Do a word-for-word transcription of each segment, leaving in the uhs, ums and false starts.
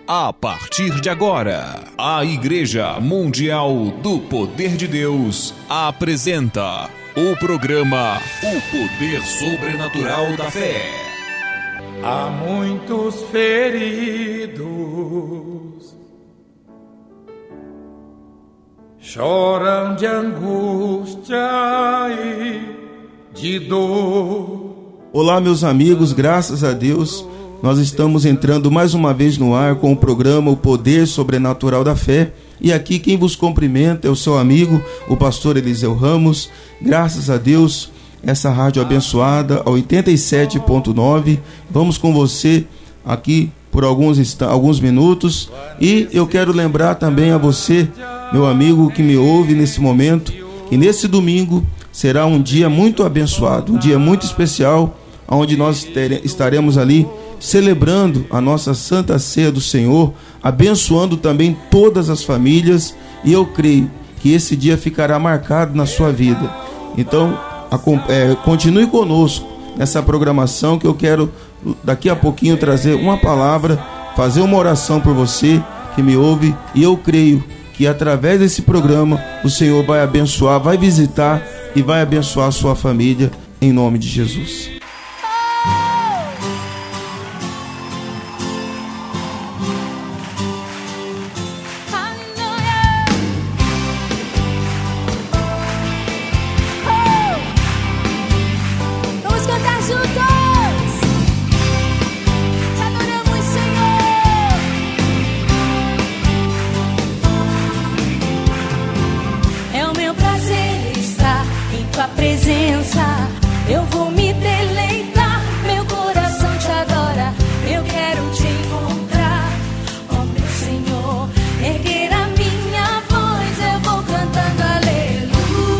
A partir de agora, a Igreja Mundial do Poder de Deus apresenta o programa O Poder Sobrenatural da Fé. Há muitos feridos, choram de angústia e de dor. Olá, meus amigos, graças a Deus, nós estamos entrando mais uma vez no ar com o programa O Poder Sobrenatural da Fé. E aqui quem vos cumprimenta é o seu amigo, o pastor Eliseu Ramos. Graças a Deus, essa rádio abençoada, a oitenta e sete ponto nove. Vamos com você aqui por alguns, alguns minutos. E eu quero lembrar também a você, meu amigo que me ouve nesse momento, que nesse domingo será um dia muito abençoado, um dia muito especial, onde nós tere, estaremos ali celebrando a nossa Santa Ceia do Senhor, abençoando também todas as famílias, e eu creio que esse dia ficará marcado na sua vida. Então, é, continue conosco nessa programação, que eu quero daqui a pouquinho trazer uma palavra, fazer uma oração por você que me ouve, e eu creio que através desse programa o Senhor vai abençoar, vai visitar e vai abençoar a sua família, em nome de Jesus. Eu vou me deleitar, meu coração te adora. Eu quero te encontrar, ó meu Senhor. Erguer a minha voz, eu vou cantando aleluia,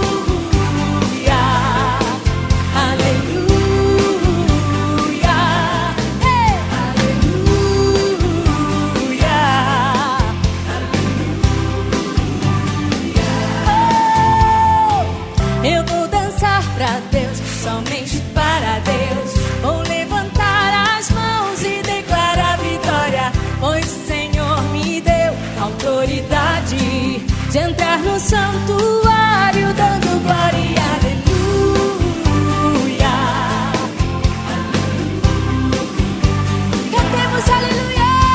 aleluia, hey, aleluia, aleluia. Oh, eu vou dançar pra Deus, somente para Deus. Vou levantar as mãos e declarar vitória, pois o Senhor me deu autoridade de entrar no santuário dando glória e aleluia, aleluia. Cantemos aleluia.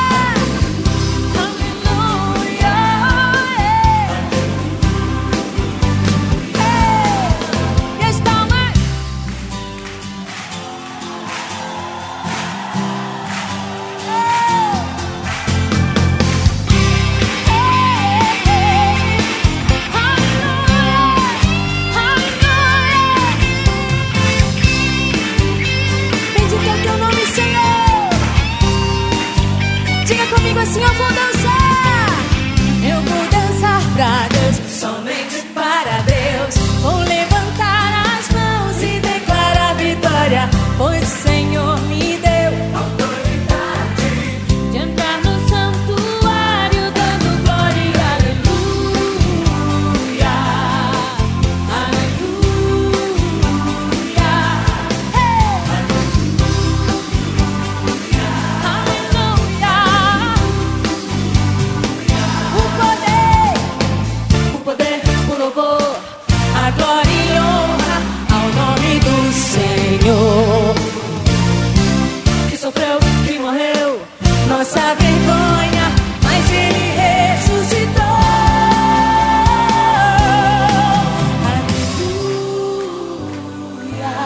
Assim eu vou dançar, eu vou dançar pra Deus, somente para Deus. Vou levantar as mãos e declarar vitória, pois o Senhor me deu autoridade de entrar no santuário dando glória e aleluia, aleluia, hey, aleluia. A glória e honra ao nome do Senhor, que sofreu, que morreu, nossa vergonha, mas Ele ressuscitou. Aleluia,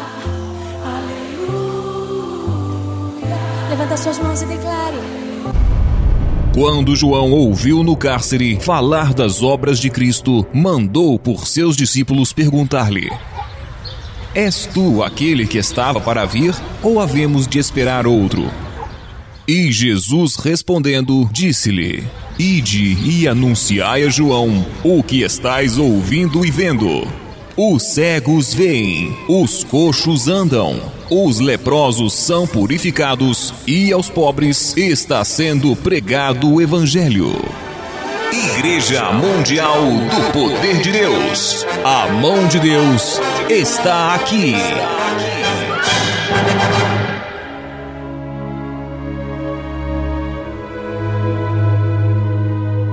aleluia. Levanta suas mãos e declare. Quando João ouviu no cárcere falar das obras de Cristo, mandou por seus discípulos perguntar-lhe: És tu aquele que estava para vir, ou havemos de esperar outro? E Jesus respondendo, disse-lhe: Ide e anunciai a João o que estais ouvindo e vendo. Os cegos veem, os coxos andam, os leprosos são purificados e aos pobres está sendo pregado o Evangelho. Igreja Mundial do Poder de Deus. A mão de Deus está aqui.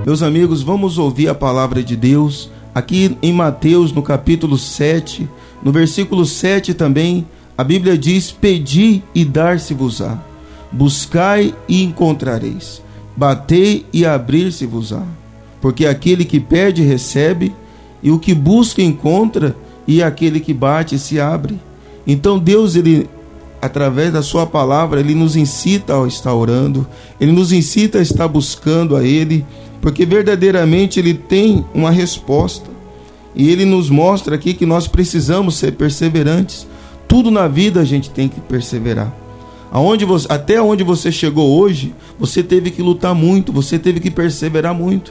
Meus amigos, vamos ouvir a palavra de Deus aqui em Mateus, no capítulo sete, no versículo sete também, a Bíblia diz: pedi e dar-se-vos-á, buscai e encontrareis, batei e abrir-se-vos-á, porque aquele que pede recebe, e o que busca encontra, e aquele que bate se abre. Então Deus, ele, através da sua palavra, ele nos incita a estar orando, ele nos incita a estar buscando a ele, porque verdadeiramente ele tem uma resposta, e ele nos mostra aqui que nós precisamos ser perseverantes. Tudo na vida a gente tem que perseverar. Aonde você, até onde você chegou hoje, você teve que lutar muito, você teve que perseverar muito,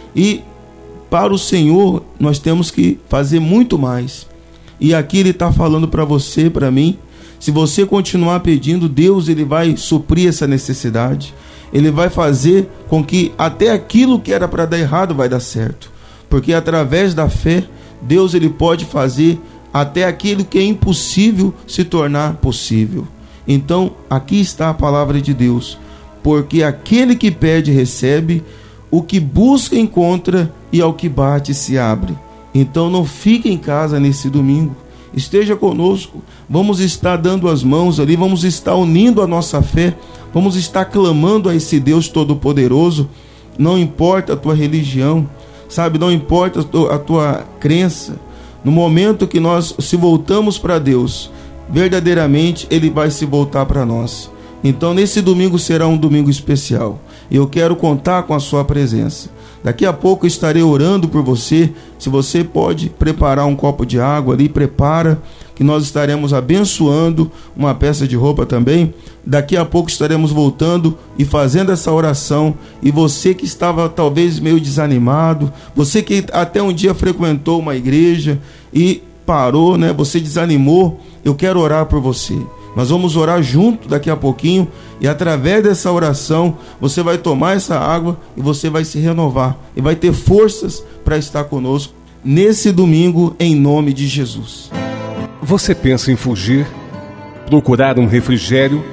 e para o Senhor nós temos que fazer muito mais. E aqui ele está falando para você, para mim, se você continuar pedindo, Deus, ele vai suprir essa necessidade. Ele vai fazer com que até aquilo que era para dar errado vai dar certo. Porque através da fé, Deus, ele pode fazer até aquilo que é impossível se tornar possível. Então, aqui está a palavra de Deus. Porque aquele que pede recebe, o que busca encontra, e ao que bate se abre. Então não fique em casa nesse domingo, esteja conosco, vamos estar dando as mãos ali, vamos estar unindo a nossa fé, vamos estar clamando a esse Deus Todo-Poderoso. Não importa a tua religião, sabe, não importa a tua, a tua crença, no momento que nós se voltamos para Deus, verdadeiramente Ele vai se voltar para nós. Então nesse domingo será um domingo especial, e eu quero contar com a sua presença. Daqui a pouco eu estarei orando por você. Se você pode preparar um copo de água ali, prepara, que nós estaremos abençoando uma peça de roupa também. Daqui a pouco estaremos voltando e fazendo essa oração. E você que estava talvez meio desanimado, você que até um dia frequentou uma igreja e parou, né? Você desanimou, eu quero orar por você. Nós vamos orar junto daqui a pouquinho, e através dessa oração você vai tomar essa água e você vai se renovar e vai ter forças para estar conosco nesse domingo, em nome de Jesus. Você pensa em fugir, procurar um refrigério,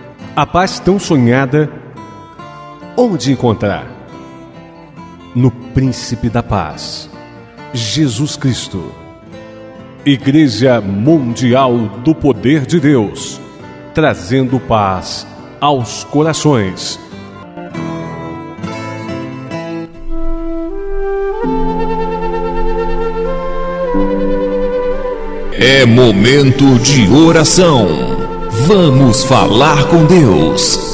a paz tão sonhada? Onde encontrar? No Príncipe da Paz, Jesus Cristo. Igreja Mundial do Poder de Deus, trazendo paz aos corações. É momento de oração. Vamos falar com Deus.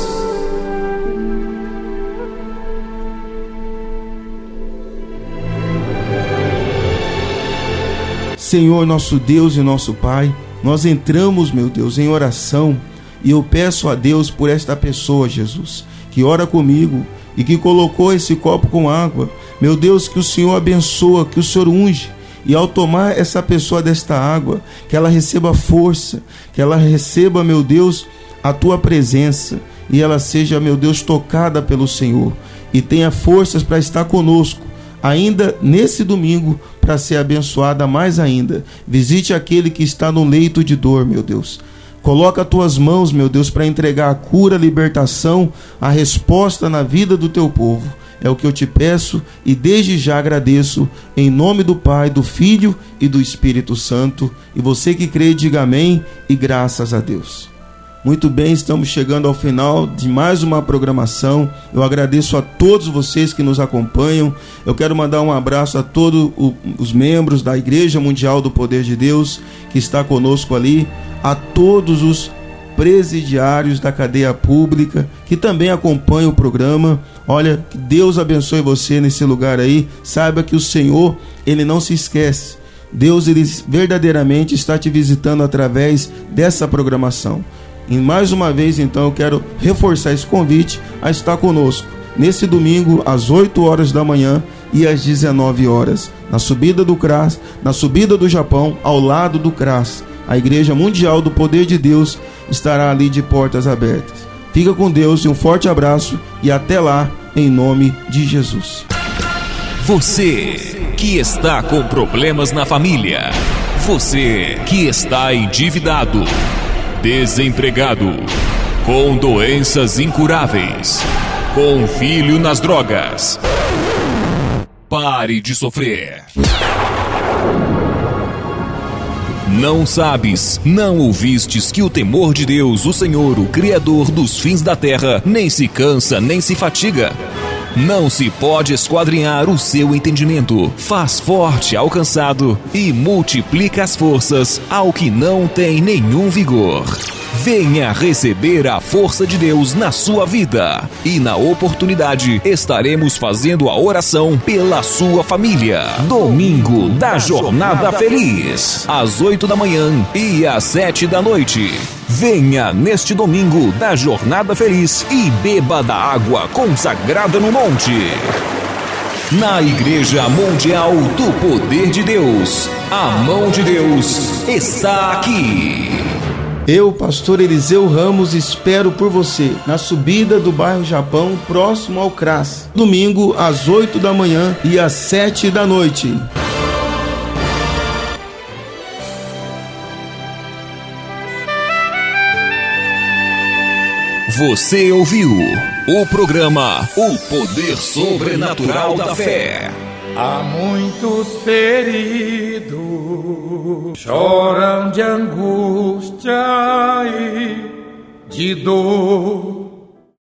Senhor, nosso Deus e nosso Pai, nós entramos, meu Deus, em oração, e eu peço a Deus por esta pessoa, Jesus, que ora comigo e que colocou esse copo com água. Meu Deus, que o Senhor abençoa, que o Senhor unge, e ao tomar essa pessoa desta água, que ela receba força, que ela receba, meu Deus, a Tua presença, e ela seja, meu Deus, tocada pelo Senhor, e tenha forças para estar conosco, ainda nesse domingo, para ser abençoada mais ainda. Visite aquele que está no leito de dor, meu Deus. Coloca as tuas mãos, meu Deus, para entregar a cura, a libertação, a resposta na vida do teu povo. É o que eu te peço e desde já agradeço, em nome do Pai, do Filho e do Espírito Santo. E você que crê, diga amém e graças a Deus. Muito bem, estamos chegando ao final de mais uma programação. Eu agradeço a todos vocês que nos acompanham. Eu quero mandar um abraço a todos os membros da Igreja Mundial do Poder de Deus que está conosco ali, a todos os presidiários da cadeia pública que também acompanham o programa. Olha, que Deus abençoe você nesse lugar aí. Saiba que o Senhor, Ele não se esquece. Deus, Ele verdadeiramente está te visitando através dessa programação. E mais uma vez, então, eu quero reforçar esse convite a estar conosco nesse domingo, às oito horas da manhã e às dezenove horas, na subida do C R A S, na subida do Japão, ao lado do C R A S. A Igreja Mundial do Poder de Deus estará ali de portas abertas. Fica com Deus e um forte abraço e até lá, em nome de Jesus. Você que está com problemas na família, você que está endividado, desempregado, com doenças incuráveis, com filho nas drogas. Pare de sofrer. Não sabes, não ouvistes que o temor de Deus, o Senhor, o Criador dos fins da terra, nem se cansa, nem se fatiga? Não se pode esquadrinhar o seu entendimento. Faz forte ao cansado e multiplica as forças ao que não tem nenhum vigor. Venha receber a força de Deus na sua vida. E na oportunidade estaremos fazendo a oração pela sua família. Domingo da Jornada Feliz, às oito da manhã e às sete da noite. Venha neste domingo da Jornada Feliz e beba da água consagrada no monte. Na Igreja Mundial do Poder de Deus, a mão de Deus está aqui. Eu, pastor Eliseu Ramos, espero por você na subida do bairro Japão, próximo ao C R A S. Domingo, às oito da manhã e às sete da noite. Você ouviu o programa O Poder Sobrenatural da Fé. Há muitos feridos, choram de angústia e de dor.